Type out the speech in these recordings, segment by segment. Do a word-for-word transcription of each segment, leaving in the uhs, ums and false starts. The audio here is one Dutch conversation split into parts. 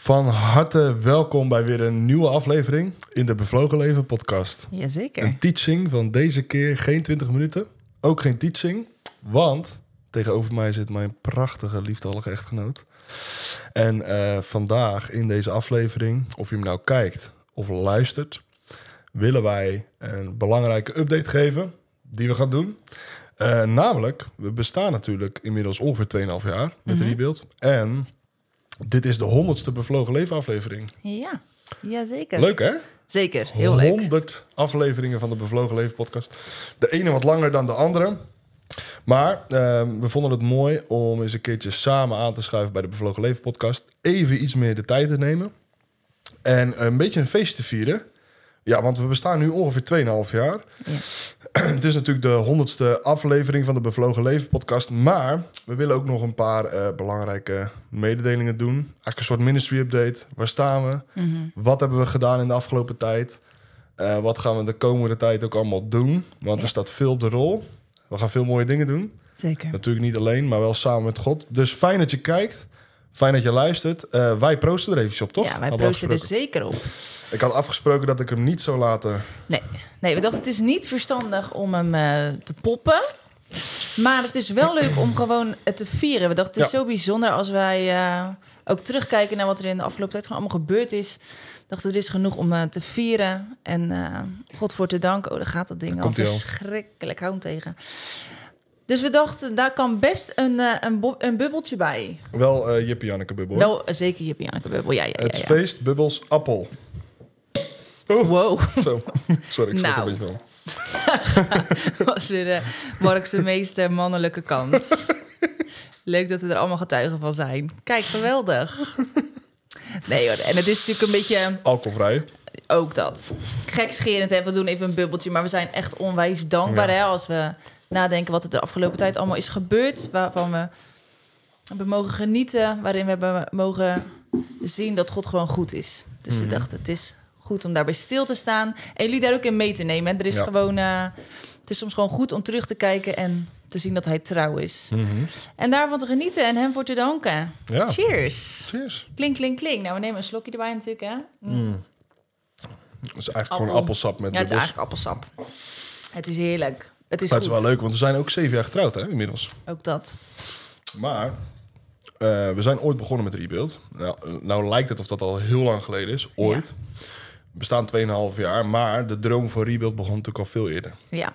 Van harte welkom bij weer een nieuwe aflevering in de Bevlogen Leven podcast. Jazeker. Een teaching van deze keer geen twintig minuten. Ook geen teaching, want tegenover mij zit mijn prachtige, liefdelige echtgenoot. En uh, vandaag in deze aflevering, of je hem nou kijkt of luistert, willen wij een belangrijke update geven die we gaan doen. Uh, namelijk, we bestaan natuurlijk inmiddels ongeveer twee komma vijf jaar met mm-hmm. Rebuild. En dit is de honderdste Bevlogen Leven aflevering. Ja, jazeker. Leuk hè? Zeker, heel leuk. honderd afleveringen van de Bevlogen Leven podcast. De ene wat langer dan de andere. Maar uh, we vonden het mooi om eens een keertje samen aan te schuiven bij de Bevlogen Leven podcast. Even iets meer de tijd te nemen. En een beetje een feest te vieren. Ja, want we bestaan nu ongeveer twee komma vijf jaar. Ja. Het is natuurlijk de honderdste aflevering van de Bevlogen Leven podcast. Maar we willen ook nog een paar uh, belangrijke mededelingen doen. Eigenlijk een soort ministry update. Waar staan we? Mm-hmm. Wat hebben we gedaan in de afgelopen tijd? Uh, wat gaan we de komende tijd ook allemaal doen? Want ja. er staat veel op de rol. We gaan veel mooie dingen doen. Zeker. Natuurlijk niet alleen, maar wel samen met God. Dus fijn dat je kijkt. Fijn dat je luistert. Uh, wij proosten er eventjes op, toch? Ja, wij proosten er zeker op. Ik had afgesproken dat ik hem niet zou laten... Nee, nee we dachten het is niet verstandig om hem uh, te poppen. Maar het is wel leuk om gewoon het te vieren. We dachten het is ja. zo bijzonder als wij uh, ook terugkijken naar wat er in de afgelopen tijd gewoon allemaal gebeurd is. Dachten er is genoeg om uh, te vieren. En uh, God voor te danken. Oh, daar gaat dat ding al verschrikkelijk. Hou hem tegen. Dus we dachten, daar kan best een, uh, een, bo- een bubbeltje bij. Wel uh, Jippie Janneke bubbel. Wel uh, zeker Jippie Janneke bubbel, ja, ja, ja. Het ja. feest Bubbels Appel. Oh. Wow. Zo, sorry, ik schrok nou. een beetje van. Was weer de Mark's meest mannelijke kant. Leuk dat we er allemaal getuigen van zijn. Kijk, geweldig. Nee hoor, en het is natuurlijk een beetje... Alcoholvrij. Ook dat. Gekscherend, hè? We doen even een bubbeltje, maar we zijn echt onwijs dankbaar ja. hè, als we nadenken wat er de afgelopen tijd allemaal is gebeurd. Waarvan we hebben mogen genieten, waarin we hebben mogen zien dat God gewoon goed is. Dus mm-hmm. we dachten, het is goed om daarbij stil te staan. En jullie daar ook in mee te nemen. Hè? Er is ja. gewoon, uh, het is soms gewoon goed om terug te kijken en te zien dat hij trouw is. Mm-hmm. En daarvan te genieten en hem voor te danken. Ja. Cheers. Cheers. Klink, klink, klink. Nou, we nemen een slokje erbij natuurlijk, hè. Mm. Mm. Het is eigenlijk Appel. gewoon appelsap met ja, het is bubbels. eigenlijk appelsap. Het is heerlijk. Het is, het is wel leuk, want we zijn ook zeven jaar getrouwd, hè, inmiddels. Ook dat. Maar uh, we zijn ooit begonnen met Rebuild. Nou, nou lijkt het of dat al heel lang geleden is. Ooit. Ja. We bestaan twee komma vijf jaar, maar de droom voor Rebuild begon natuurlijk al veel eerder. Ja.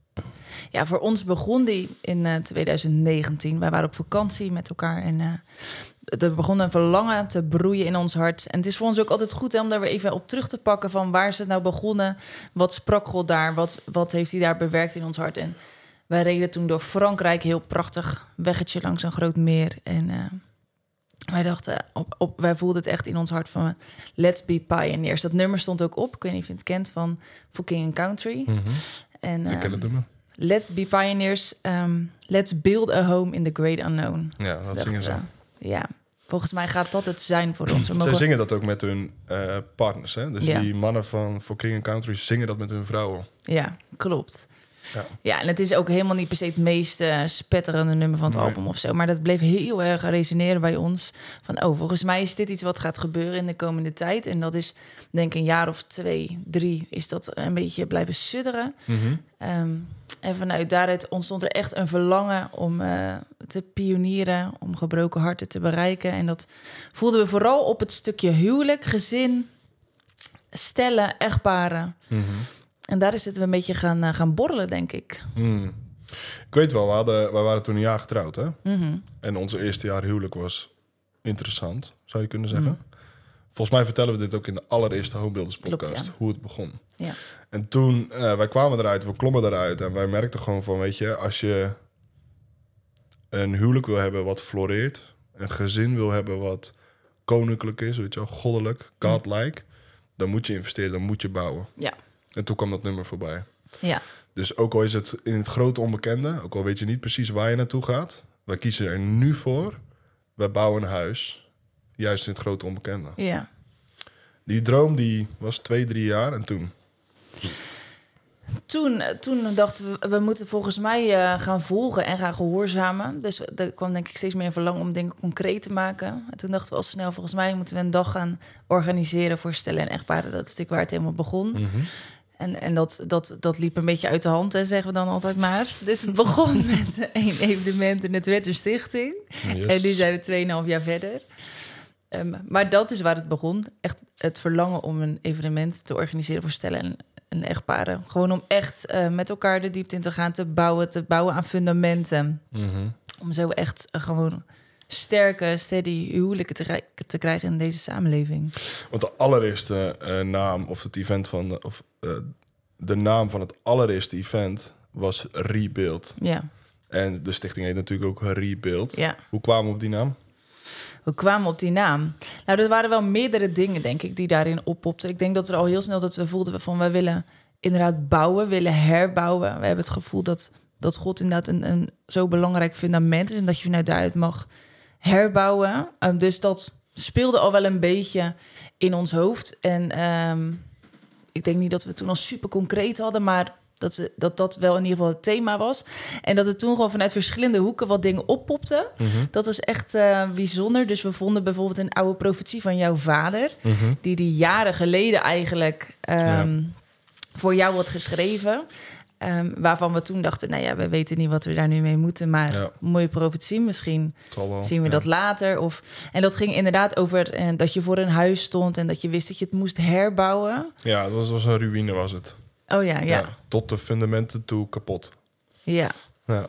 Ja, voor ons begon die in uh, twintig negentien. Wij waren op vakantie met elkaar en... Uh, er begon een verlangen te broeien in ons hart. En het is voor ons ook altijd goed hè, om daar weer even op terug te pakken... van waar is het nou begonnen? Wat sprak God daar? Wat, wat heeft hij daar bewerkt in ons hart? En wij reden toen door Frankrijk, heel prachtig weggetje langs een groot meer. En uh, wij dachten, op, op, wij voelden het echt in ons hart van... Let's be pioneers. Dat nummer stond ook op, ik weet niet of je het kent, van For King and Country. Mm-hmm. En, uh, ik ken het nummer. Let's be pioneers. Um, let's build a home in the great unknown. Ja, dat zingen ze. Uh, Ja, volgens mij gaat dat het zijn voor ons. We mogen... Zij zingen dat ook met hun uh, partners, hè? Dus ja. die mannen van For King and Country zingen dat met hun vrouwen. Ja, klopt. Ja. ja, en het is ook helemaal niet per se het meest uh, spetterende nummer van het nee. album of zo. Maar dat bleef heel erg resoneren bij ons. Van, oh, volgens mij is dit iets wat gaat gebeuren in de komende tijd. En dat is, denk ik, een jaar of twee, drie... is dat een beetje blijven sudderen. Mm-hmm. Um, en vanuit daaruit ontstond er echt een verlangen om uh, te pionieren... om gebroken harten te bereiken. En dat voelden we vooral op het stukje huwelijk, gezin, stellen, echtparen... Mm-hmm. En daar is het een beetje gaan, uh, gaan borrelen, denk ik. Mm. Ik weet wel, we, hadden, we waren toen een jaar getrouwd, hè? Mm-hmm. En onze eerste jaar huwelijk was interessant, zou je kunnen zeggen. Mm. Volgens mij vertellen we dit ook in de allereerste Homebuilders podcast, Klopt, ja. hoe het begon. Ja. En toen, uh, wij kwamen eruit, we klommen eruit... en wij merkten gewoon van, weet je, als je een huwelijk wil hebben wat floreert... een gezin wil hebben wat koninklijk is, weet je wel, goddelijk, godlike... Mm. dan moet je investeren, dan moet je bouwen. Ja. En toen kwam dat nummer voorbij. Ja. Dus ook al is het in het grote onbekende... ook al weet je niet precies waar je naartoe gaat... wij kiezen er nu voor. Wij bouwen een huis. Juist in het grote onbekende. Ja. Die droom die was twee, drie jaar en toen... Toen, toen dachten we, we moeten volgens mij uh, gaan volgen en gaan gehoorzamen. Dus er kwam denk ik steeds meer verlangen om dingen concreet te maken. En toen dachten we al snel, volgens mij moeten we een dag gaan organiseren voor stellen en echtparen. Dat is natuurlijk waar het helemaal begon. Mm-hmm. En, en dat, dat, dat liep een beetje uit de hand, hè, zeggen we dan altijd maar. Dus het begon met één evenement in de Twitter Stichting. Yes. En nu zijn we tweeënhalf jaar verder. Um, maar dat is waar het begon. Echt het verlangen om een evenement te organiseren voor stellen en, en echtparen. Gewoon om echt uh, met elkaar de diepte in te gaan, te bouwen, te bouwen aan fundamenten. Mm-hmm. Om zo echt uh, gewoon sterke, steady huwelijken te, te krijgen in deze samenleving. Want de allereerste uh, naam of het event van de, of uh, de naam van het allereerste event was Rebuild. Ja. En de stichting heet natuurlijk ook Rebuild. Ja. Hoe kwamen we op die naam? We kwamen op die naam. Nou, er waren wel meerdere dingen, denk ik, die daarin oppopten. Ik denk dat er al heel snel dat we voelden van, we willen inderdaad bouwen, willen herbouwen. We hebben het gevoel dat, dat God inderdaad een, een zo belangrijk fundament is en dat je vanuit daaruit mag herbouwen. Um, dus dat speelde al wel een beetje in ons hoofd. En um, ik denk niet dat we toen al super concreet hadden, maar dat, ze, dat dat wel in ieder geval het thema was. En dat er toen gewoon vanuit verschillende hoeken wat dingen oppopten. Mm-hmm. Dat was echt uh, bijzonder. Dus we vonden bijvoorbeeld een oude profetie van jouw vader, mm-hmm. die die jaren geleden eigenlijk um, ja. voor jou had geschreven. Um, waarvan we toen dachten, nou ja, we weten niet wat we daar nu mee moeten, maar ja. mooie profetie, misschien zien we ja. dat later. Of, en dat ging inderdaad over uh, dat je voor een huis stond en dat je wist dat je het moest herbouwen. Ja, dat was, was een ruïne was het. Oh ja, ja, ja. Tot de fundamenten toe kapot. Ja. ja.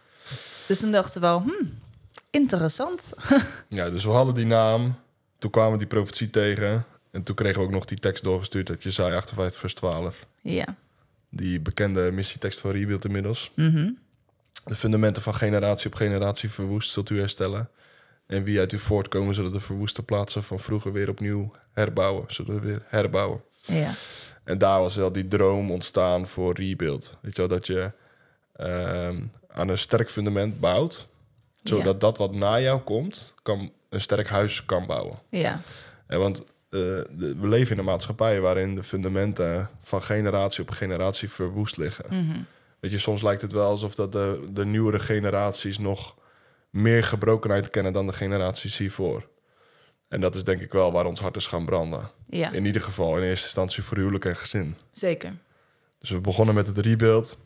Dus toen dachten we wel, hmm, interessant. Ja, dus we hadden die naam. Toen kwamen die profetie tegen. En toen kregen we ook nog die tekst doorgestuurd uit Jesaja achtenvijftig vers twaalf. Ja. Die bekende missietekst van Rebuild inmiddels. Mm-hmm. De fundamenten van generatie op generatie verwoest zult u herstellen. En wie uit u voortkomen zullen de verwoeste plaatsen van vroeger weer opnieuw herbouwen. Zullen we weer herbouwen. Ja. En daar was wel die droom ontstaan voor Rebuild. Weet je wel, dat je uh, aan een sterk fundament bouwt. Zodat ja. dat wat na jou komt, kan, een sterk huis kan bouwen. Ja. En want uh, de, we leven in een maatschappij waarin de fundamenten van generatie op generatie verwoest liggen. Mm-hmm. Weet je, soms lijkt het wel alsof dat de, de nieuwere generaties nog meer gebrokenheid kennen dan de generaties hiervoor. En dat is denk ik wel waar ons hart is gaan branden. Ja. In ieder geval in eerste instantie voor huwelijk en gezin. Zeker. Dus we begonnen met het Rebuild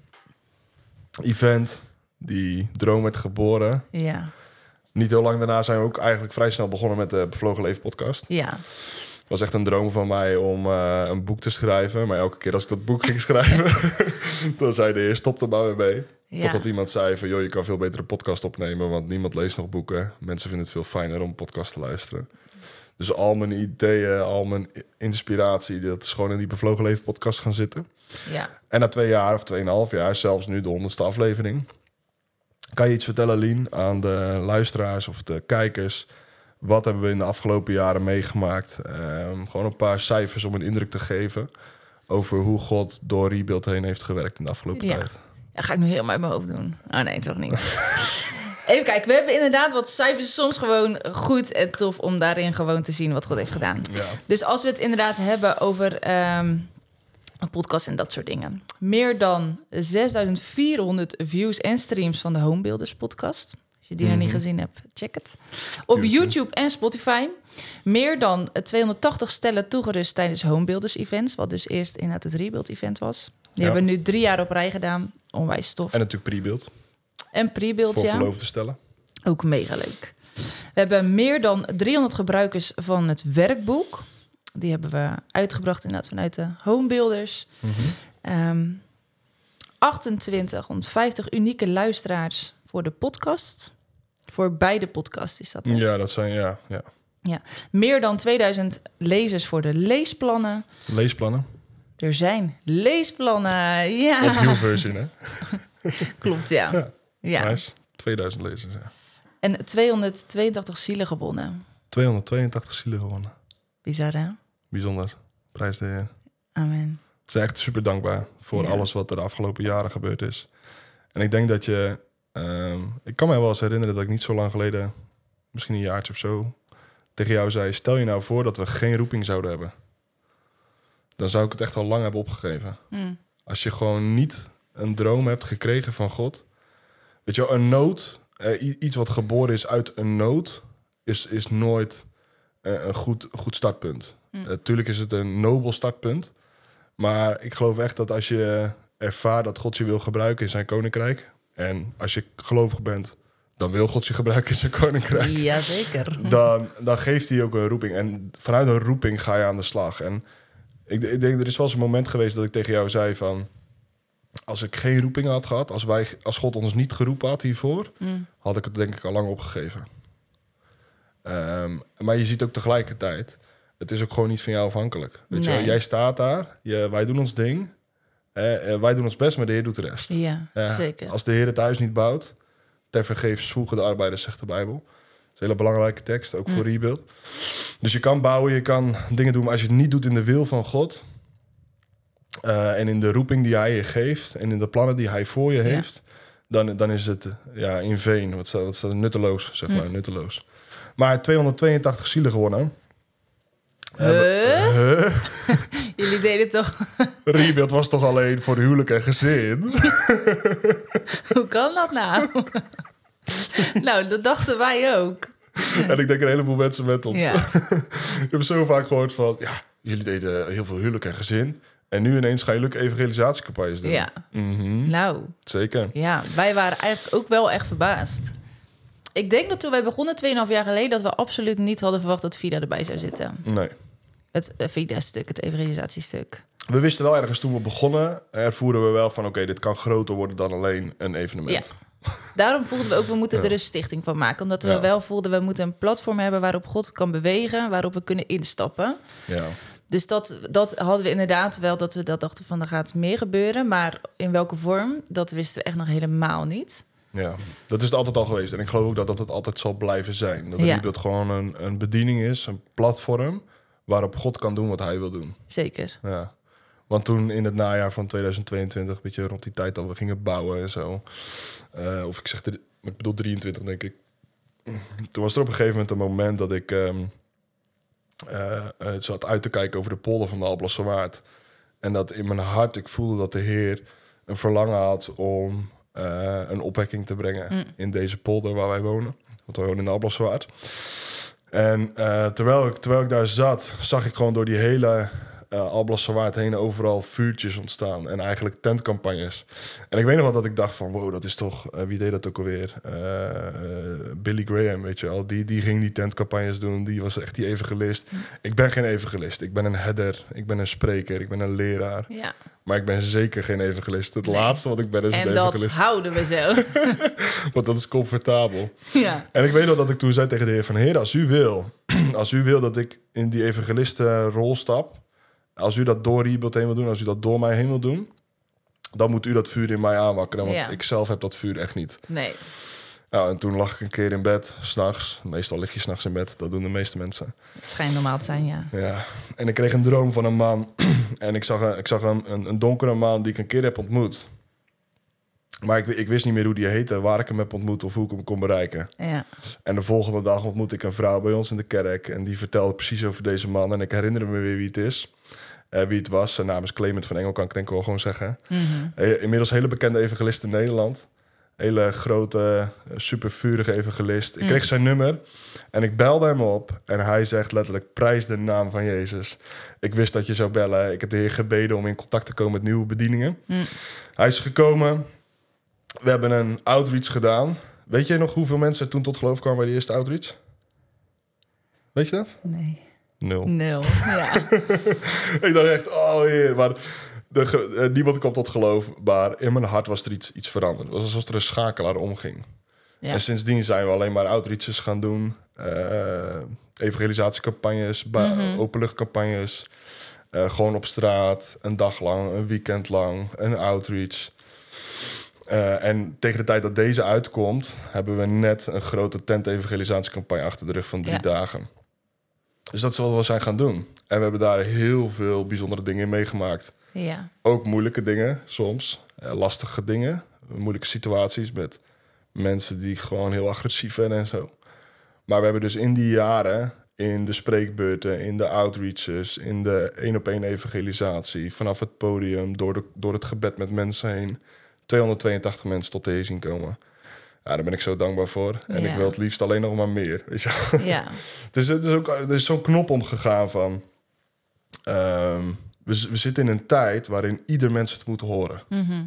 event. Die droom werd geboren. Ja. Niet heel lang daarna zijn we ook eigenlijk vrij snel begonnen met de Bevlogen Leven podcast. Ja. Het was echt een droom van mij om uh, een boek te schrijven. Maar elke keer als ik dat boek ging schrijven, dan zei de heer, stop er maar weer mee. Ja. Totdat iemand zei van, joh, je kan veel beter een podcast opnemen, want niemand leest nog boeken. Mensen vinden het veel fijner om een podcast te luisteren. Dus al mijn ideeën, al mijn inspiratie, dat is gewoon in die Bevlogen Leven podcast gaan zitten. Ja. En na twee jaar of tweeënhalf jaar, zelfs nu de honderdste aflevering, kan je iets vertellen, Lien, aan de luisteraars of de kijkers? Wat hebben we in de afgelopen jaren meegemaakt? Um, gewoon een paar cijfers om een indruk te geven over hoe God door Rebuild heen heeft gewerkt in de afgelopen ja. tijd. Ja, ga ik nu helemaal uit mijn hoofd doen? Oh nee, toch niet. Even kijken, we hebben inderdaad wat cijfers, soms gewoon goed en tof om daarin gewoon te zien wat God heeft gedaan. Ja. Dus als we het inderdaad hebben over um, een podcast en dat soort dingen. Meer dan zesduizend vierhonderd views en streams van de Homebuilders podcast. Als je die mm-hmm. nog niet gezien hebt, check het. Op YouTube. YouTube en Spotify. Meer dan tweehonderdtachtig stellen toegerust tijdens Homebuilders events. Wat dus eerst inderdaad het Rebuild event was. Die ja. hebben we nu drie jaar op rij gedaan. Onwijs tof. En natuurlijk pre-build. En pre-build, voor ja. Voor verloofde stellen. Ook mega leuk. We hebben meer dan driehonderd gebruikers van het werkboek. Die hebben we uitgebracht inderdaad vanuit de Homebuilders. Mm-hmm. Um, achtentwintighonderdvijftig unieke luisteraars voor de podcast. Voor beide podcasts is dat. Hè? Ja, dat zijn, ja, ja. ja. Meer dan tweeduizend lezers voor de leesplannen. Leesplannen? Er zijn leesplannen, ja. Op nieuwe versie, hè? Klopt, ja. ja. ja. Nice. tweeduizend lezers, ja. En tweehonderdtweeëntachtig zielen gewonnen. tweehonderdtweeëntachtig zielen gewonnen. Bizar, hè? Bijzonder. Prijs de Heer. Amen. We zijn echt super dankbaar voor ja. alles wat er de afgelopen jaren gebeurd is. En ik denk dat je... Um, ik kan me wel eens herinneren dat ik niet zo lang geleden, misschien een jaartje of zo, tegen jou zei, stel je nou voor dat we geen roeping zouden hebben. Dan zou ik het echt al lang hebben opgegeven. Mm. Als je gewoon niet een droom hebt gekregen van God. Weet je wel, een nood, uh, iets wat geboren is uit een nood, is, is nooit uh, een goed, goed startpunt. Mm. Uh, tuurlijk is het een nobel startpunt. Maar ik geloof echt dat als je ervaart dat God je wil gebruiken in zijn koninkrijk. En als je gelovig bent, dan wil God je gebruiken in zijn koninkrijk. Jazeker. Dan, dan geeft hij ook een roeping. En vanuit een roeping ga je aan de slag. En ik, ik denk, er is wel eens een moment geweest dat ik tegen jou zei van, als ik geen roeping had gehad, als, wij, als God ons niet geroepen had hiervoor, mm. had ik het denk ik al lang opgegeven. Um, maar je ziet ook tegelijkertijd, het is ook gewoon niet van jou afhankelijk. Weet nee. je, jij staat daar, je, wij doen ons ding, eh, wij doen ons best, maar de Heer doet de rest. Ja, ja, zeker. Als de Heer het huis niet bouwt, ter vergeefs zwoegen de arbeiders, zegt de Bijbel. Dat is een hele belangrijke tekst, ook mm. voor Rebuild. Dus je kan bouwen, je kan dingen doen, maar als je het niet doet in de wil van God, Uh, en in de roeping die hij je geeft en in de plannen die hij voor je heeft, ja. dan, dan is het ja, in vain, wat staat, wat staat nutteloos, zeg maar, hm. nutteloos. Maar tweehonderdtweeëntachtig zielen gewonnen. Huh? Uh, uh. Jullie deden toch... Rebuild was toch alleen voor huwelijk en gezin? Hoe kan dat nou? Nou, dat dachten wij ook. En ik denk een heleboel mensen met ons. Ja. Ik heb zo vaak gehoord van, ja, jullie deden heel veel huwelijk en gezin. En nu ineens ga je leuke evangelisatiecampagnes doen. Ja, mm-hmm. nou. Zeker. Ja, wij waren eigenlijk ook wel echt verbaasd. Ik denk dat toen wij begonnen, tweeënhalf jaar geleden, dat we absoluut niet hadden verwacht dat Vida erbij zou zitten. Nee. Het uh, Vida-stuk, het evangelisatiestuk. We wisten wel ergens toen we begonnen, ervoeren we wel van, oké, okay, dit kan groter worden dan alleen een evenement. Ja. Daarom voelden we ook, we moeten ja. er een stichting van maken. Omdat we ja. wel voelden, we moeten een platform hebben waarop God kan bewegen, waarop we kunnen instappen. Ja. Dus dat, dat hadden we inderdaad wel, dat we dat dachten van, er gaat meer gebeuren. Maar in welke vorm, dat wisten we echt nog helemaal niet. Ja, dat is het altijd al geweest. En ik geloof ook dat dat het altijd zal blijven zijn. Dat ja. het gewoon een, een bediening is, een platform waarop God kan doen wat hij wil doen. Zeker. Ja. Want toen in het najaar van tweeduizend tweeëntwintig, een beetje rond die tijd dat we gingen bouwen en zo. Uh, of ik zeg, de, ik bedoel drieëntwintig denk ik. Toen was er op een gegeven moment een moment dat ik um, uh, uh, zat uit te kijken over de polder van de Alblassche Waard. En dat in mijn hart, ik voelde dat de Heer een verlangen had om uh, een opwekking te brengen mm. in deze polder waar wij wonen. Want wij wonen in de Alblassche Waard. En uh, terwijl, ik, terwijl ik daar zat, zag ik gewoon door die hele uh, Alblassche Waard heen overal vuurtjes ontstaan. En eigenlijk tentcampagnes. En ik weet nog wel dat ik dacht van, wow, dat is toch... Uh, wie deed dat ook alweer? Uh, uh, Billy Graham, weet je wel. Die, die ging die tentcampagnes doen. Die was echt die evangelist. Mm. Ik ben geen evangelist. Ik ben een header. Ik ben een spreker. Ik ben een leraar. Ja. Maar ik ben zeker geen evangelist. Het nee. laatste wat ik ben is en een evangelist. En dat houden we zo. Want dat is comfortabel. Ja. En ik weet nog dat ik toen zei tegen de Heer van... Heer, als u wil... als u wil dat ik in die evangelistenrol stap... als u dat door Rebuild heen wil doen... als u dat door mij heen wil doen... dan moet u dat vuur in mij aanwakkeren. Want ja. ik zelf heb dat vuur echt niet. Nee. Nou, en toen lag ik een keer in bed, 's nachts. Meestal lig je 's nachts in bed. Dat doen de meeste mensen. Het schijnt normaal te zijn, ja. Ja. En ik kreeg een droom van een man. En ik zag, een, ik zag een, een, een donkere man die ik een keer heb ontmoet. Maar ik, ik wist niet meer hoe die heette, waar ik hem heb ontmoet of hoe ik hem kon bereiken. Ja. En de volgende dag ontmoette ik een vrouw bij ons in de kerk. En die vertelde precies over deze man. En ik herinner me weer wie het is. Uh, wie het was. Zijn naam is Clement van Engel, kan ik denk ik wel gewoon zeggen. Mm-hmm. Uh, inmiddels hele bekende evangelist in Nederland. Hele grote, super vurige evangelist. Ik kreeg mm. zijn nummer en ik belde hem op. En hij zegt letterlijk, prijs de naam van Jezus. Ik wist dat je zou bellen. Ik heb de Heer gebeden om in contact te komen met nieuwe bedieningen. Mm. Hij is gekomen. We hebben een outreach gedaan. Weet je nog hoeveel mensen toen tot geloof kwamen bij de eerste outreach? Weet je dat? Nee. Nul. Nul, ja. Ik dacht echt, oh Heer, maar... De, uh, niemand kwam tot geloof, maar in mijn hart was er iets, iets veranderd. Het was alsof er een schakelaar omging. Ja. En sindsdien zijn we alleen maar outreaches gaan doen. Uh, evangelisatiecampagnes, ba- mm-hmm. openluchtcampagnes. Uh, gewoon op straat, een dag lang, een weekend lang, een outreach. Uh, en tegen de tijd dat deze uitkomt... hebben we net een grote tent-evangelisatiecampagne achter de rug van drie ja. dagen. Dus dat is wat we zijn gaan doen. En we hebben daar heel veel bijzondere dingen in meegemaakt. Ja. Ook moeilijke dingen soms. Uh, lastige dingen. Moeilijke situaties met mensen die gewoon heel agressief zijn en zo. Maar we hebben dus in die jaren in de spreekbeurten, in de outreaches, in de één-op-één evangelisatie, vanaf het podium, door, de, door het gebed met mensen heen, tweehonderdtweeëntachtig mensen tot de Heer zien komen. Ja, daar ben ik zo dankbaar voor. En Ja. ik wil het liefst alleen nog maar meer. Weet je wel? Ja, Dus het is ook, er is zo'n knop omgegaan van... Um, we, we zitten in een tijd waarin ieder mens het moet horen. mhm.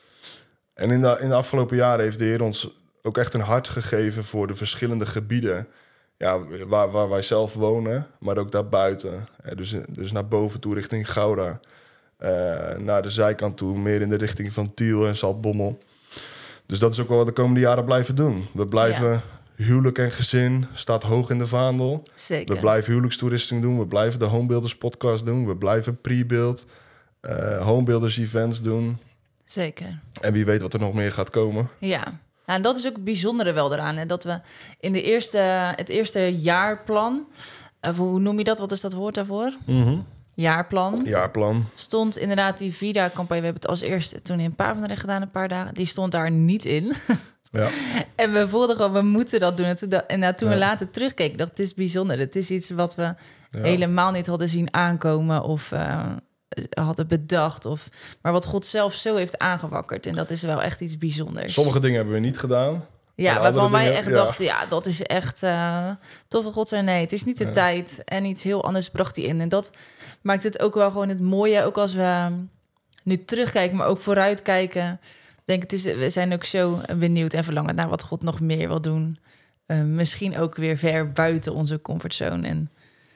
En in de, in de afgelopen jaren heeft de Heer ons ook echt een hart gegeven voor de verschillende gebieden. Ja, waar, waar wij zelf wonen, maar ook daarbuiten. Eh, dus, dus naar boven toe richting Gouda. Uh, naar de zijkant toe, meer in de richting van Tiel en Zaltbommel. Dus dat is ook wel wat de komende jaren blijven doen. We blijven Ja. huwelijk en gezin, staat hoog in de vaandel. Zeker. We blijven huwelijkstoeristing doen. We blijven de Homebuilders podcast doen. We blijven pre-build, uh, Homebuilders events doen. Zeker. En wie weet wat er nog meer gaat komen. Ja. Nou, en dat is ook het bijzondere wel eraan. Hè? Dat we in de eerste, het eerste jaarplan... Uh, hoe noem je dat? Wat is dat woord daarvoor? Mm-hmm. Jaarplan. Jaarplan. Stond inderdaad die Vida-campagne. We hebben het als eerste toen in Papendrecht gedaan, een paar dagen. Die stond daar niet in. Ja. En we voelden gewoon, we moeten dat doen. En toen, en nou, toen Ja. we later terugkeken, dacht ik, het is bijzonder. Het is iets wat we Ja. helemaal niet hadden zien aankomen of uh, hadden bedacht. Of, maar wat God zelf zo heeft aangewakkerd. En dat is wel echt iets bijzonders. Sommige dingen hebben we niet gedaan. Ja, en waarvan andere wij dingen- echt ja. dachten, ja, dat is echt uh, toffe God zei nee, het is niet de Ja. tijd. En iets heel anders bracht hij in. En dat maakt het ook wel gewoon het mooie, ook als we nu terugkijken, maar ook vooruitkijken. Ik denk, het is, we zijn ook zo benieuwd en verlangend naar wat God nog meer wil doen. Uh, misschien ook weer ver buiten onze comfortzone. En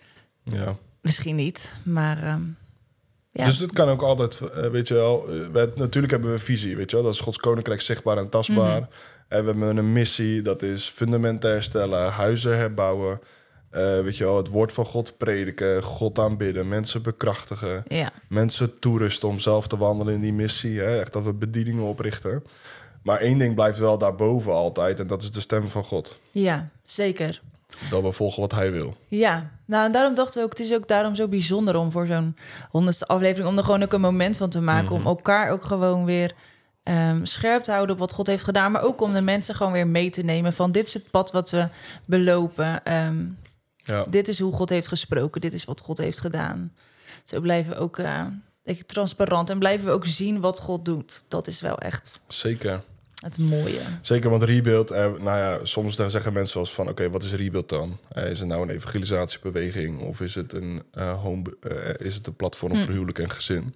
Ja. misschien niet, maar uh, ja. Dus het kan ook altijd, uh, weet je wel... uh, we, natuurlijk hebben we een visie, weet je wel. Dat is Gods Koninkrijk zichtbaar en tastbaar. Mhm. En we hebben een missie, dat is fundamenten herstellen, huizen herbouwen. Uh, weet je wel, het woord van God prediken, God aanbidden, mensen bekrachtigen. Ja, Mensen toerusten om zelf te wandelen in die missie. Hè? Echt dat we bedieningen oprichten. Maar één ding blijft wel daarboven altijd. En dat is de stem van God. ja, zeker. Dat we volgen wat hij wil. Ja, nou en daarom dachten we ook, het is ook daarom zo bijzonder om voor zo'n honderdste aflevering, om er gewoon ook een moment van te maken, Mhm. om elkaar ook gewoon weer um, scherp te houden op wat God heeft gedaan, maar ook om de mensen gewoon weer mee te nemen van dit is het pad wat we belopen. Um, Ja. Dit is hoe God heeft gesproken, dit is wat God heeft gedaan. Zo blijven we ook uh, denk ik, transparant en blijven we ook zien wat God doet. Dat is wel echt Zeker. het mooie. Zeker, want rebuild... Eh, nou ja, soms dan zeggen mensen wel eens van... Oké, okay, wat is rebuild dan? Eh, is het nou een evangelisatiebeweging? Of is het een, uh, home, uh, is het een platform Hm. voor huwelijk en gezin?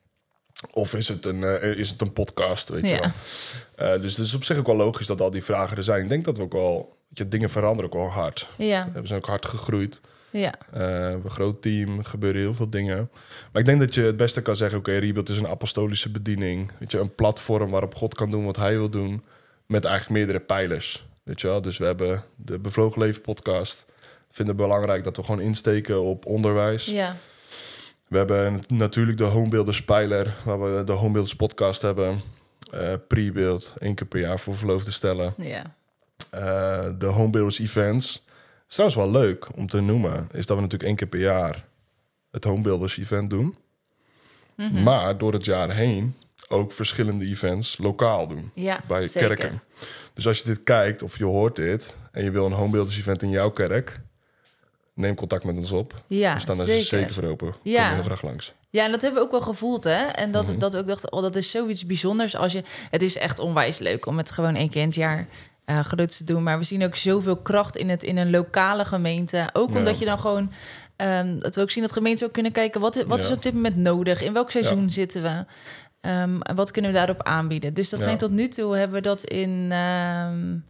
Of is het een, uh, is het een podcast, weet je Ja. wel? Uh, dus het is op zich ook wel logisch dat al die vragen er zijn. Ik denk dat we ook wel... Weet je, dingen veranderen ook wel hard. Ja, We zijn ook hard gegroeid. ja, Uh, we hebben een groot team, er gebeuren heel veel dingen. Maar ik denk dat je het beste kan zeggen... oké, okay, Rebuild is een apostolische bediening. Weet je, een platform waarop God kan doen wat hij wil doen... met eigenlijk meerdere pijlers. Weet je wel? Dus we hebben de Bevlogen Leven podcast. Ik vind het belangrijk dat we gewoon insteken op onderwijs. ja, We hebben natuurlijk de Homebuilders pijler... waar we de Homebuilders podcast hebben. Uh, pre-build, één keer per jaar voor verloofde stellen. ja, Uh, de Homebuilders events... Het is trouwens wel leuk om te noemen... is dat we natuurlijk één keer per jaar... het Homebuilders event doen. Mhm. Maar door het jaar heen... ook verschillende events lokaal doen. ja, Bij zeker. kerken. Dus als je dit kijkt of je hoort dit... en je wil een Homebuilders event in jouw kerk... neem contact met ons op. Ja, We staan daar zeker. zeker voor open. We Ja. komen heel graag langs. Ja, en dat hebben we ook wel gevoeld, hè? En dat, Mhm. dat we ook dachten, oh, dat is zoiets bijzonders. Als je, het is echt onwijs leuk om het gewoon één keer in het jaar uh, groot te doen. Maar we zien ook zoveel kracht in het in een lokale gemeente. Ook Ja. omdat je dan gewoon... Um, dat we ook zien dat gemeenten ook kunnen kijken... wat, wat is Ja. op dit moment nodig? In welk seizoen zitten we? Um, en wat kunnen we daarop aanbieden? Dus dat Ja. zijn tot nu toe... hebben we dat in um,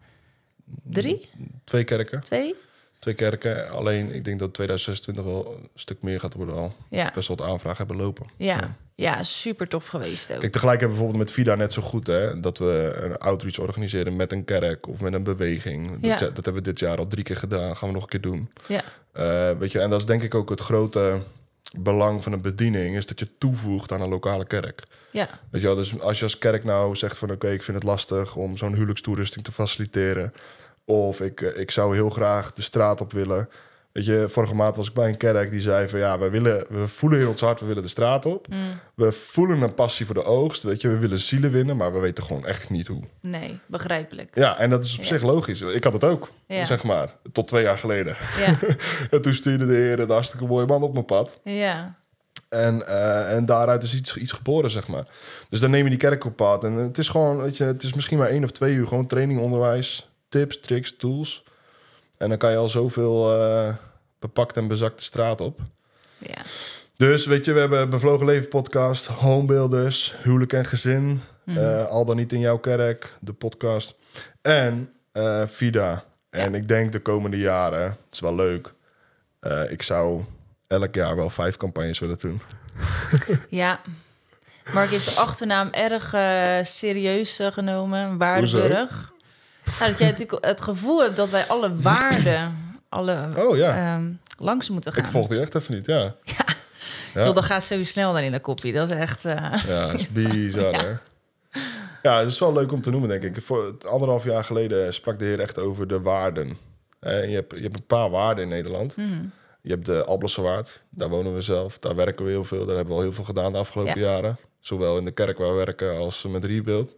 drie, Twee kerken. twee? Twee kerken. Alleen, ik denk dat twintig zesentwintig wel een stuk meer gaat worden al. Ja, Best wel wat aanvragen hebben lopen. ja. ja, super tof geweest ook. Kijk, tegelijk hebben we bijvoorbeeld met Vida net zo goed... Hè, dat we een outreach organiseren met een kerk of met een beweging. Dat, Ja. ja, dat hebben we dit jaar al drie keer gedaan. Gaan we nog een keer doen. Ja, Uh, weet je, en dat is denk ik ook het grote belang van een bediening... is dat je toevoegt aan een lokale kerk. ja, Weet je wel, dus als je als kerk nou zegt van... oké, okay, ik vind het lastig om zo'n huwelijkstoerusting te faciliteren... of ik, uh, ik zou heel graag de straat op willen... Weet je, vorige maand was ik bij een kerk die zei van... ja, wij willen, we voelen in ons hart, we willen de straat op. Mm. We voelen een passie voor de oogst. Weet je, we willen zielen winnen, maar we weten gewoon echt niet hoe. Nee, begrijpelijk. Ja, en dat is op Ja. zich logisch. Ik had het ook, Ja. zeg maar, tot twee jaar geleden. Ja, En toen stuurde de Heer een hartstikke mooie man op mijn pad. ja, En, uh, en daaruit is iets, iets geboren, zeg maar. Dus dan neem je die kerk op pad. En het is gewoon, weet je, het is misschien maar één of twee uur. Gewoon training, onderwijs, tips, tricks, tools. En dan kan je al zoveel uh, bepakt en bezakt de straat op. ja. Dus, weet je, we hebben Bevlogen Leven podcast, Homebuilders, Huwelijk en Gezin. Mm-hmm. Uh, al dan niet in jouw kerk, de podcast. En uh, Vida. En ik denk de komende jaren, het is wel leuk. Uh, ik zou elk jaar wel vijf campagnes willen doen. Ja. Mark heeft zijn achternaam erg uh, serieus uh, genomen. Waardenburg. Nou, dat jij natuurlijk het gevoel hebt dat wij alle waarden alle, Oh ja, um, langs moeten gaan. ik volg die echt even niet, ja. Ja. Ja. Joh, dat gaat zo snel dan in de kopie. Dat is echt... Uh... Ja, dat is bizar, Ja. hè? Ja, het is wel leuk om te noemen, denk ik. Voor anderhalf jaar geleden sprak de Heer echt over de waarden. Eh, je, hebt, je hebt een paar waarden in Nederland. Mm. Je hebt de Alblasserwaard, daar wonen we zelf. Daar werken we heel veel. Daar hebben we al heel veel gedaan de afgelopen Ja. jaren. Zowel in de kerk waar we werken als met Rebuild.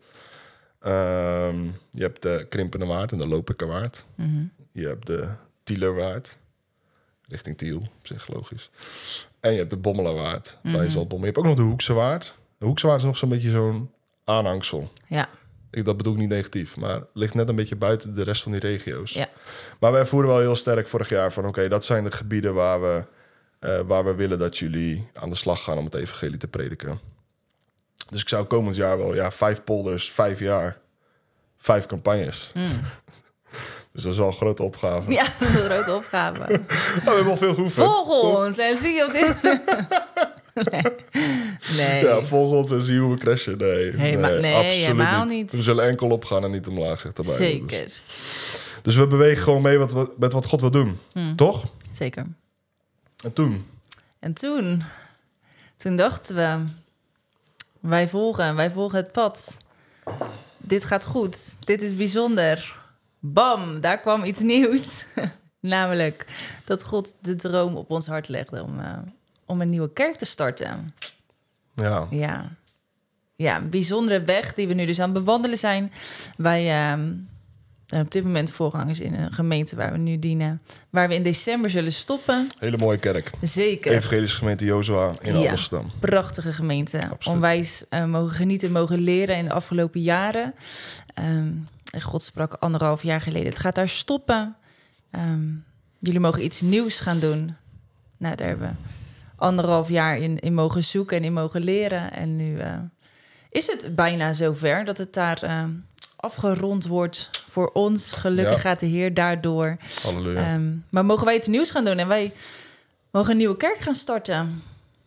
Um, je hebt de Krimpende Waard en de Lopikerwaard. Mm-hmm. Je hebt de Tielerwaard, richting Tiel, op zich logisch. En je hebt de Bommelerwaard, waar Mhm. je zal bommen. Je hebt ook nog de Hoekse Waard. De Hoekse Waard is nog zo'n beetje zo'n aanhangsel. Ja, Ik, dat bedoel ik niet negatief, maar het ligt net een beetje buiten de rest van die regio's. ja. Maar wij voeren wel heel sterk vorig jaar van... oké, dat zijn de gebieden waar we, uh, waar we willen dat jullie aan de slag gaan... om het evangelie te prediken. Dus ik zou komend jaar wel, ja, vijf polders, vijf jaar, vijf campagnes. Mm. Dus dat is wel een grote opgave. Ja, dat is een grote opgave. Nou, we hebben al veel geoefend. Volg ons en zie je op dit... nee. nee. Ja, volg ons en zie hoe we crashen. Nee, Helemaal- nee, absoluut helemaal niet. niet. We zullen enkel opgaan en niet omlaag, zegt daarbij. Zeker. Dus, dus we bewegen gewoon mee wat, we- met wat God wil doen. Mm. Toch? Zeker. En toen? En toen, toen dachten we, wij volgen, wij volgen het pad. Dit gaat goed, dit is bijzonder. Bam, daar kwam iets nieuws. Namelijk dat God de droom op ons hart legde om, uh, om een nieuwe kerk te starten. Ja. Ja. Ja, een bijzondere weg die we nu dus aan het bewandelen zijn. Wij uh, zijn op dit moment voorgangers in een gemeente waar we nu dienen. Waar we in december zullen stoppen. Hele mooie kerk. Zeker. Evangelische gemeente Jozua in Ja. Amsterdam. Prachtige gemeente. Absoluut. Onwijs uh, mogen genieten, mogen leren in de afgelopen jaren. Um, en God sprak anderhalf jaar geleden. Het gaat daar stoppen. Um, jullie mogen iets nieuws gaan doen. Nou, daar hebben we anderhalf jaar in, in mogen zoeken en in mogen leren. En nu uh, is het bijna zover dat het daar uh, afgerond wordt voor ons. Gelukkig Ja. gaat de Heer daardoor. Halleluja. Um, maar mogen wij iets nieuws gaan doen? En wij mogen een nieuwe kerk gaan starten.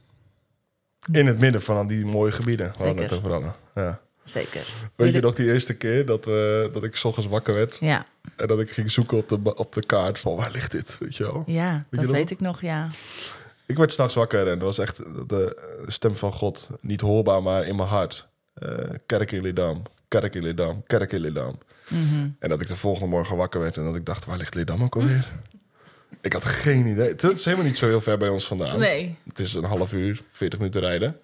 In het midden van die mooie gebieden. We hadden het Zeker. over alle. Ja. Zeker. Weet je nog die eerste keer dat, we, dat ik 's ochtends wakker werd... Ja, en dat ik ging zoeken op de, ba- op de kaart van waar ligt dit, weet je wel? ja je dat nog? weet ik nog, ja. Ik werd s'nachts wakker en dat was echt de stem van God. Niet hoorbaar, maar in mijn hart. Uh, kerk in Leerdam, kerk in Leerdam, kerk in Leerdam. Mm-hmm. En dat ik de volgende morgen wakker werd en dat ik dacht, waar ligt Leerdam ook alweer? Ik had geen idee. Het is helemaal niet zo heel ver bij ons vandaan. Nee. Het is een half uur, veertig minuten rijden.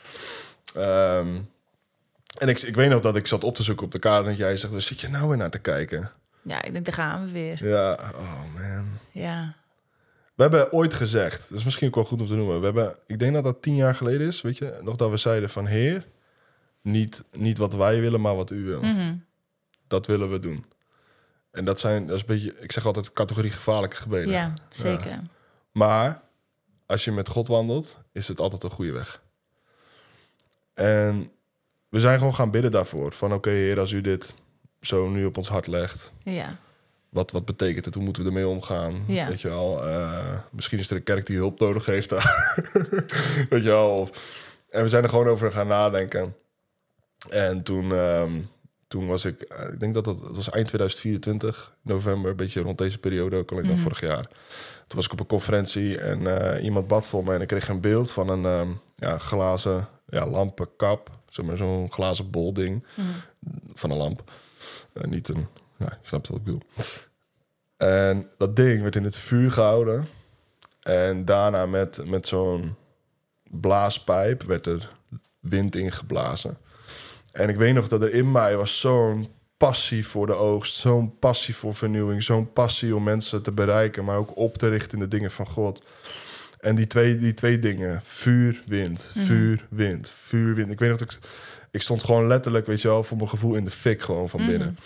Um, en ik, ik weet nog dat ik zat op te zoeken op de kaart... en jij zegt, waar zit je nou weer naar te kijken? Ja, ik denk, daar gaan we weer. Ja, oh man. Ja. We hebben ooit gezegd, dat is misschien ook wel goed om te noemen... We hebben, ik denk dat dat tien jaar geleden is, weet je... nog dat we zeiden van, Heer, niet, niet wat wij willen, maar wat u wil. Mm-hmm. Dat willen we doen. En dat zijn, dat is een beetje, ik zeg altijd, categorie gevaarlijke gebeden. Ja, zeker. Ja. Maar als je met God wandelt, is het altijd een goede weg. En we zijn gewoon gaan bidden daarvoor. Van oké, okay, Heer, als u dit zo nu op ons hart legt... Ja. Wat, wat betekent het? Hoe moeten we ermee omgaan? Ja. Weet je wel, uh, misschien is er een kerk die hulp nodig heeft. Weet je wel. Of, en we zijn er gewoon over gaan nadenken. En toen, um, toen was ik... Uh, ik denk dat dat, dat was eind twintig vierentwintig, november. Een beetje rond deze periode, ook al ik dan Mm. vorig jaar. Toen was ik op een conferentie en uh, iemand bad voor mij. En ik kreeg een beeld van een um, ja, glazen ja, lampenkap. Zeg maar, zo'n glazen bol ding Mm. van een lamp. Uh, niet een... Nou, je snapt wat ik bedoel. En dat ding werd in het vuur gehouden. En daarna met, met zo'n blaaspijp werd er wind ingeblazen. En ik weet nog dat er in mij was zo'n passie voor de oogst. Zo'n passie voor vernieuwing. Zo'n passie om mensen te bereiken, maar ook op te richten in de dingen van God. En die twee, die twee dingen, vuur, wind, vuur, wind, vuur, wind. Ik weet nog dat ik, ik stond gewoon letterlijk, weet je wel, voor mijn gevoel in de fik gewoon van binnen. Mm.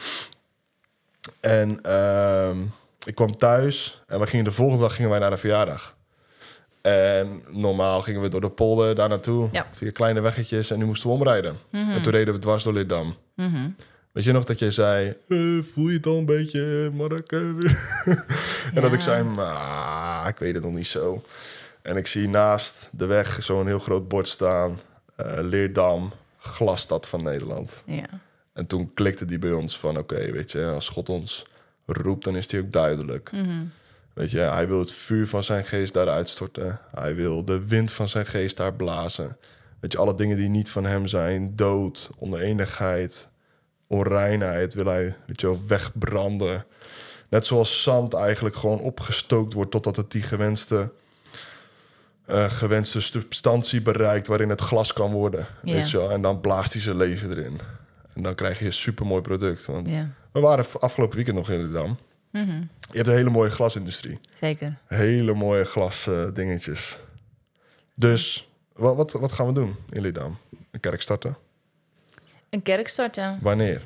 En uh, ik kwam thuis en we gingen de volgende dag gingen wij naar een verjaardag. En normaal gingen we door de polder daar naartoe, ja. via kleine weggetjes. En nu moesten we omrijden. Mm-hmm. En toen reden we dwars door Leerdam. Mm-hmm. Weet je nog dat jij zei, uh, voel je het al een beetje, Mark? en ja. dat ik zei, ah, ik weet het nog niet zo. En ik zie naast de weg zo'n heel groot bord staan. Uh, Leerdam, glasstad van Nederland. Ja. En toen klikte die bij ons van, oké, okay, weet je, als God ons roept, dan is die ook duidelijk. Mm-hmm. Weet je, hij wil het vuur van zijn geest daar uitstorten. Hij wil de wind van zijn geest daar blazen. Weet je, alle dingen die niet van hem zijn, dood, oneenigheid, onreinheid, wil hij, weet je wel, wegbranden. Net zoals zand eigenlijk gewoon opgestookt wordt totdat het die gewenste, uh, gewenste substantie bereikt waarin het glas kan worden. Ja. Weet je wel? En dan blaast hij zijn leven erin. En dan krijg je een supermooi product. Want ja. we waren afgelopen weekend nog in Leerdam. Mm-hmm. Je hebt een hele mooie glasindustrie. Zeker. Hele mooie glas uh, dingetjes. Dus wat, wat, wat gaan we doen in Leerdam? Een kerk starten? Een kerk starten. Wanneer?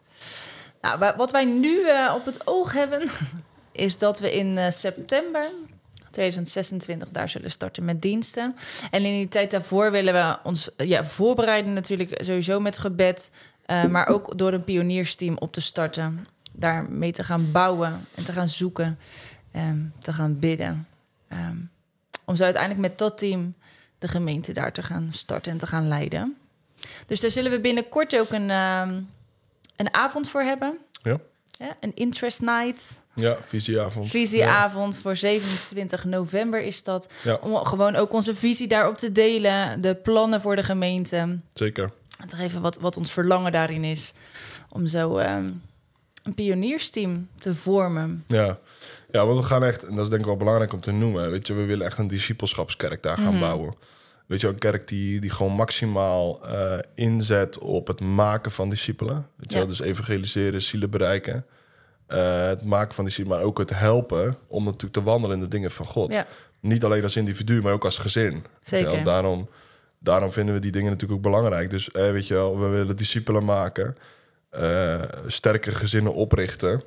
Nou, wat wij nu uh, op het oog hebben, is dat we in uh, september tweeduizend zesentwintig daar zullen starten met diensten. En in die tijd daarvoor willen we ons uh, ja, voorbereiden natuurlijk sowieso met gebed, uh, maar ook door een pioniersteam op te starten. Daar mee te gaan bouwen en te gaan zoeken, um, te gaan bidden. Um, om zo uiteindelijk met dat team de gemeente daar te gaan starten en te gaan leiden. Dus daar zullen we binnenkort ook een, um, een avond voor hebben. Ja. Ja, een interest night. Ja, visieavond. Visieavond ja. voor zevenentwintig november is dat. Ja. Om gewoon ook onze visie daarop te delen. De plannen voor de gemeente. Zeker. En te geven wat, wat ons verlangen daarin is. Om zo um, een pioniersteam te vormen. Ja. ja, want we gaan echt, en dat is denk ik wel belangrijk om te noemen. Weet je, we willen echt een discipelschapskerk daar gaan mm. bouwen. Weet je, een kerk die, die gewoon maximaal uh, inzet op het maken van discipelen. Weet je ja. wel? Dus evangeliseren, zielen bereiken. Uh, het maken van discipelen, maar ook het helpen om natuurlijk te wandelen in de dingen van God. Ja. Niet alleen als individu, maar ook als gezin. Zeker. Weet je wel? Daarom, daarom vinden we die dingen natuurlijk ook belangrijk. Dus uh, weet je wel, we willen discipelen maken, uh, sterke gezinnen oprichten.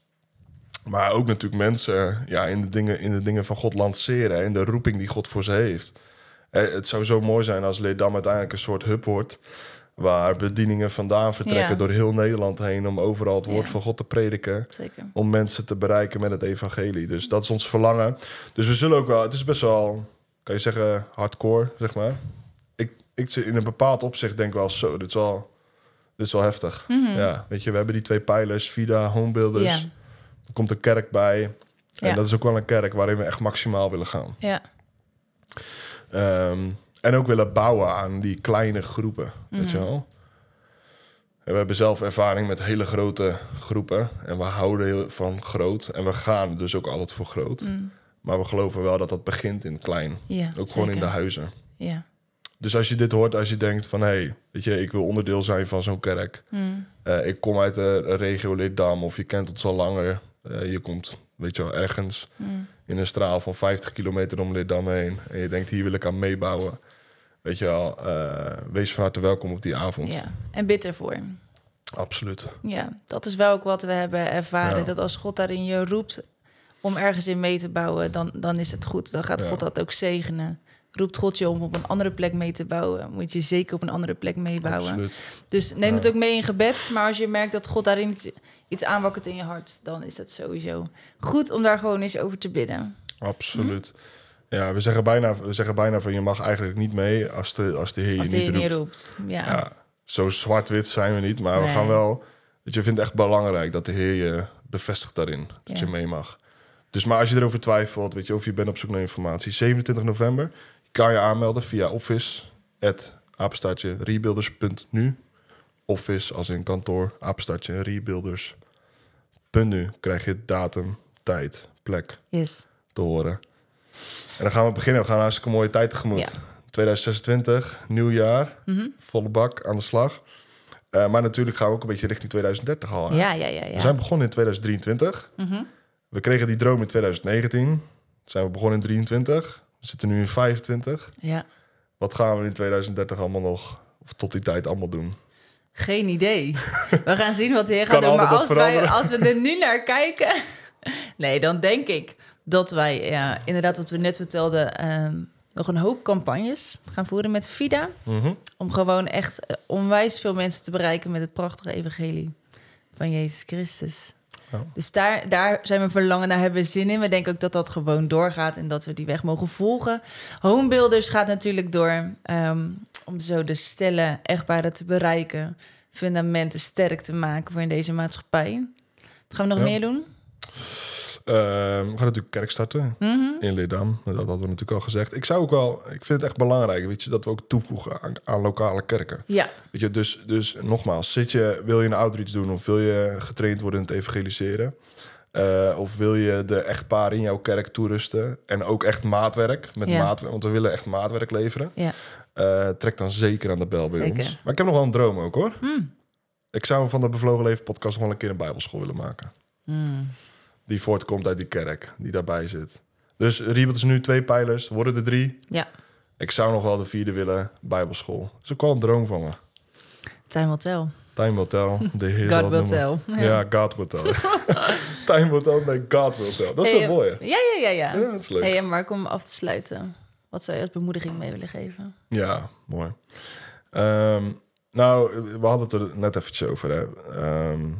Maar ook natuurlijk mensen ja, in, de dingen, in de dingen van God lanceren. In de roeping die God voor ze heeft. Het zou zo mooi zijn als Leerdam uiteindelijk een soort hub wordt, waar bedieningen vandaan vertrekken ja. door heel Nederland heen om overal het woord ja. van God te prediken. Zeker. Om mensen te bereiken met het evangelie. Dus dat is ons verlangen. Dus we zullen ook wel, het is best wel, kan je zeggen, hardcore, zeg maar. Ik, ik in een bepaald opzicht denk wel zo, dit is wel, dit is wel heftig. Mm-hmm. Ja, weet je, we hebben die twee pijlers, Vida, Homebuilders. Ja. Er komt een kerk bij. En ja. dat is ook wel een kerk waarin we echt maximaal willen gaan. Ja. Um, en ook willen bouwen aan die kleine groepen, mm. weet je wel. En we hebben zelf ervaring met hele grote groepen. En we houden heel van groot. En we gaan dus ook altijd voor groot. Mm. Maar we geloven wel dat dat begint in het klein. Ja, ook zeker. gewoon in de huizen. Ja. Dus als je dit hoort, als je denkt van... hé, hey, weet je, ik wil onderdeel zijn van zo'n kerk. Mm. Uh, ik kom uit de regio Leerdam of je kent het al langer. Uh, je komt, weet je wel, ergens... Mm. in een straal van vijftig kilometer om Leerdam heen. En je denkt, hier wil ik aan meebouwen. Weet je wel, uh, wees van harte welkom op die avond. Ja, en bid ervoor. Absoluut. Ja, dat is wel ook wat we hebben ervaren. Ja. Dat als God daarin je roept om ergens in mee te bouwen, dan, dan is het goed. Dan gaat ja. God dat ook zegenen. Roept God je om op een andere plek mee te bouwen, moet je zeker op een andere plek meebouwen. Absoluut. Dus neem ja. het ook mee in gebed. Maar als je merkt dat God daarin iets, iets aanwakkert in je hart, dan is het sowieso goed om daar gewoon eens over te bidden. Absoluut. Hm? Ja, we zeggen, bijna, we zeggen bijna van je mag eigenlijk niet mee als de, als de Heer je als de niet Heer roept. niet roept. Ja. Ja, zo zwart-wit zijn we niet, maar nee. we gaan wel... Weet je, vindt het echt belangrijk dat de Heer je bevestigt daarin. Dat ja. je mee mag. Dus maar als je erover twijfelt, weet je, of je bent op zoek naar informatie, zevenentwintig november... kan je aanmelden via office apenstaartje rebuilders punt nu. Office als in kantoor, apenstaartje rebuilders punt nu. Krijg je datum, tijd, plek Yes. te horen. En dan gaan we beginnen. We gaan een hartstikke mooie tijd tegemoet. Ja. twintig zesentwintig, nieuw jaar, Mm-hmm. volle bak aan de slag. Uh, maar natuurlijk gaan we ook een beetje richting twintig dertig al. Hè? Ja, ja, ja, ja. We zijn begonnen in twintig drieëntwintig. Mm-hmm. We kregen die droom in twintig negentien. Toen zijn we begonnen in drieëntwintig. We zitten nu in vijfentwintig. Ja. Wat gaan we in twintig dertig allemaal nog, of tot die tijd allemaal doen? Geen idee. We gaan zien wat de Heer Kan gaat doen. Maar altijd nog als, wij, veranderen. als we er nu naar kijken... Nee, dan denk ik dat wij, ja, inderdaad wat we net vertelden... ehm, nog een hoop campagnes gaan voeren met FIDA. Mm-hmm. Om gewoon echt eh, onwijs veel mensen te bereiken... met het prachtige evangelie van Jezus Christus. Ja. Dus daar, daar zijn we verlangen naar, hebben we zin in. We denken ook dat dat gewoon doorgaat en dat we die weg mogen volgen. Homebuilders gaat natuurlijk door... Um, om zo de stellen, echtparen te bereiken... fundamenten sterk te maken voor in deze maatschappij. Wat gaan we nog Ja. meer doen? Uh, we gaan natuurlijk kerk starten Mm-hmm. in Leerdam. Dat hadden we natuurlijk al gezegd. Ik zou ook wel, ik vind het echt belangrijk, weet je, dat we ook toevoegen aan, aan lokale kerken. Ja, Weet je, dus, dus nogmaals, zit je, wil je een outreach doen of wil je getraind worden in het evangeliseren? Uh, of wil je de echtparen in jouw kerk toerusten? En ook echt maatwerk, met Ja. maatwerk, want we willen echt maatwerk leveren. ja. Uh, trek dan zeker aan de bel bij Zeker. ons. Maar ik heb nog wel een droom ook, hoor. Mm. Ik zou van de Bevlogen Leven podcast nog wel een keer een bijbelschool willen maken. Mm. Die voortkomt uit die kerk, die daarbij zit. Dus Rebuild is nu twee pijlers, worden er drie. Ja, Ik zou nog wel de vierde willen, bijbelschool. Dat is ook wel een droom van me. time will tell. Time will tell, de Heer God zal will het noemen. tell. Ja, God will tell. Time will tell, nee, God will tell. Dat is Hey, wel mooi, hè? Ja, ja, ja, ja. Ja, dat is leuk. Hey, en Mark, om af te sluiten. Wat zou je als bemoediging mee willen geven? Ja, mooi. Ehm, nou, we hadden het er net eventjes over, hè. Ehm,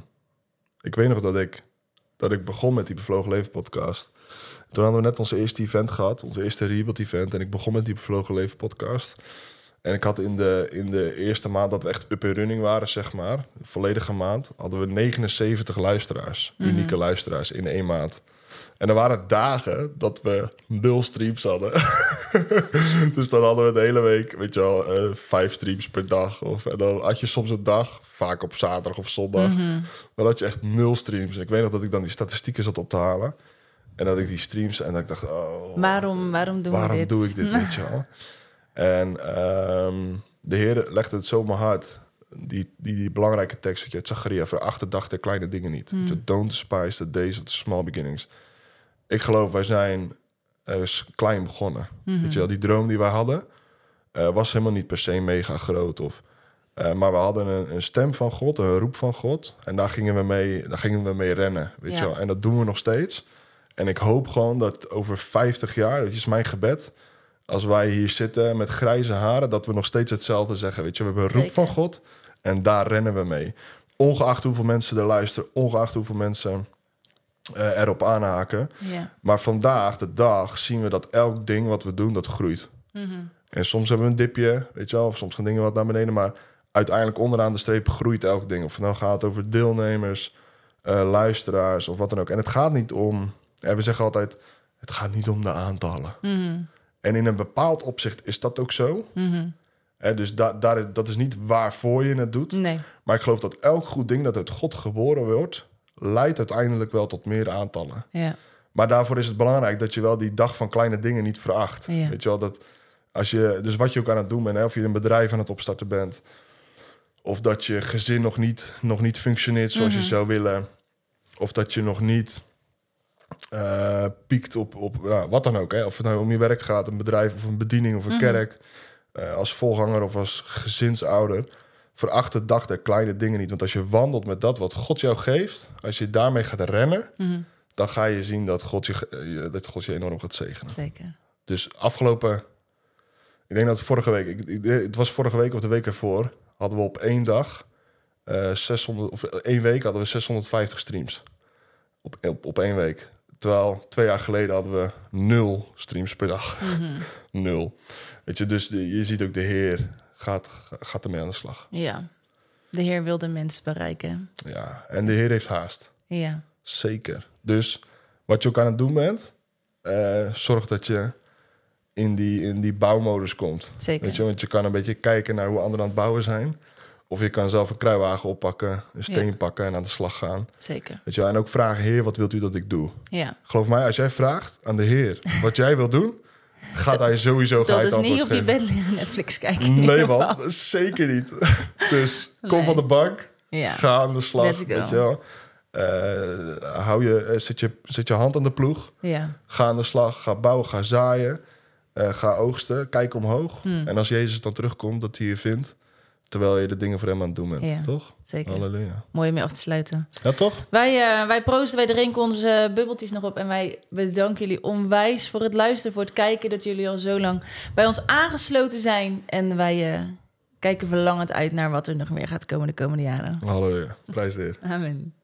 ik weet nog dat ik, dat ik begon met die Bevlogen Leven podcast. Toen hadden we net onze eerste event gehad, onze eerste Rebuild event. En ik begon met die Bevlogen Leven podcast. En ik had in de, in de eerste maand dat we echt up and running waren, zeg maar, de volledige maand, hadden we negenenzeventig luisteraars, Mhm. unieke luisteraars in één maand. En er waren dagen dat we nul streams hadden. Dus dan hadden we de hele week, weet je wel, uh, vijf streams per dag. Of, en dan had je soms een dag, vaak op zaterdag of zondag, Mhm. dan had je echt nul streams. En ik weet nog dat ik dan die statistieken zat op te halen. En dat ik die streams, en dat ik dacht, oh, Waarom, waarom doen we waarom dit? doe ik dit, weet je wel? En ehm, de Heer legde het zo mijn hart. Die, die, die belangrijke tekst, weet je, uit Zacharia, veracht de dag der kleine dingen niet. Mm. Weet je, don't despise the days of the small beginnings. Ik geloof, wij zijn uh, klein begonnen. Mm-hmm. Weet je wel, die droom die wij hadden, uh, was helemaal niet per se mega groot. Of, uh, maar we hadden een, een stem van God, een roep van God. En daar gingen we mee, daar gingen we mee rennen, weet Ja. je wel. En dat doen we nog steeds. En ik hoop gewoon dat over vijftig jaar, dat is mijn gebed, als wij hier zitten met grijze haren, dat we nog steeds hetzelfde zeggen. Weet je, we hebben een roep Zeker. van God en daar rennen we mee. Ongeacht hoeveel mensen er luisteren, ongeacht hoeveel mensen uh, erop aanhaken. Ja. Maar vandaag, de dag, zien we dat elk ding wat we doen, dat groeit. Mhm. En soms hebben we een dipje, weet je wel, of soms gaan dingen wat naar beneden, maar uiteindelijk onderaan de streep groeit elk ding. Of het nou gaat over deelnemers, uh, luisteraars of wat dan ook. En het gaat niet om, ja, we zeggen altijd, het gaat niet om de aantallen. Mhm. En in een bepaald opzicht is dat ook zo. Mhm. Hè, dus da- daar, is- dat is niet waarvoor je het doet. Nee. Maar ik geloof dat elk goed ding dat uit God geboren wordt, leidt uiteindelijk wel tot meer aantallen. Ja. Maar daarvoor is het belangrijk dat je wel die dag van kleine dingen niet veracht. Ja. Weet je wel, dat als je, dus wat je ook aan het doen bent, hè, of je een bedrijf aan het opstarten bent, of dat je gezin nog niet, nog niet functioneert zoals Mhm. je zou willen, of dat je nog niet uh, piekt op, op nou, wat dan ook. Hè. Of het nou om je werk gaat, een bedrijf of een bediening of een Mhm. kerk, uh, als volganger of als gezinsouder. Veracht de dag der kleine dingen niet. Want als je wandelt met dat wat God jou geeft, als je daarmee gaat rennen, Mhm. dan ga je zien dat God je, uh, dat God je enorm gaat zegenen. Zeker. Dus afgelopen, ik denk dat vorige week, ik, ik, het was vorige week of de week ervoor, hadden we op één dag, uh, zeshonderd, of één week hadden we zeshonderdvijftig streams. Op, op, op één week. Terwijl twee jaar geleden hadden we nul streams per dag. Mhm. Nul. Weet je, dus de, je ziet ook de Heer gaat, gaat ermee aan de slag. Ja. De Heer wil de mensen bereiken. Ja, en de Heer heeft haast. Ja. Zeker. Dus wat je ook aan het doen bent, uh, zorg dat je in die, in die bouwmodus komt. Zeker. Weet je, want je kan een beetje kijken naar hoe anderen aan het bouwen zijn. Of je kan zelf een kruiwagen oppakken, een steen Ja. pakken en aan de slag gaan. Zeker. Weet je wel? En ook vragen, Heer, wat wilt u dat ik doe? Ja. Geloof mij, als jij vraagt aan de Heer wat jij wilt doen, gaat hij sowieso Dat het is antwoord niet op je geven. bed liggen Netflix kijken. in Nee ieder man, geval. zeker niet. Dus kom Nee. van de bank, Ja. ga aan de slag. Let's go. Weet je wel? Uh, hou je, uh, zet, je, zet je hand aan de ploeg. Ja. Ga aan de slag, ga bouwen, ga zaaien. Uh, ga oogsten, kijk omhoog. Hmm. En als Jezus dan terugkomt, dat hij je vindt. Terwijl je de dingen voor hem aan het doen bent. Ja, toch? zeker. Halleluja. Mooi om mee af te sluiten. Ja, toch? Wij, uh, wij proosten, wij drinken onze bubbeltjes nog op. En wij bedanken jullie onwijs voor het luisteren, voor het kijken. Dat jullie al zo lang bij ons aangesloten zijn. En wij uh, kijken verlangend uit naar wat er nog meer gaat komen de komende jaren. Halleluja. Prijs de Heer. Amen.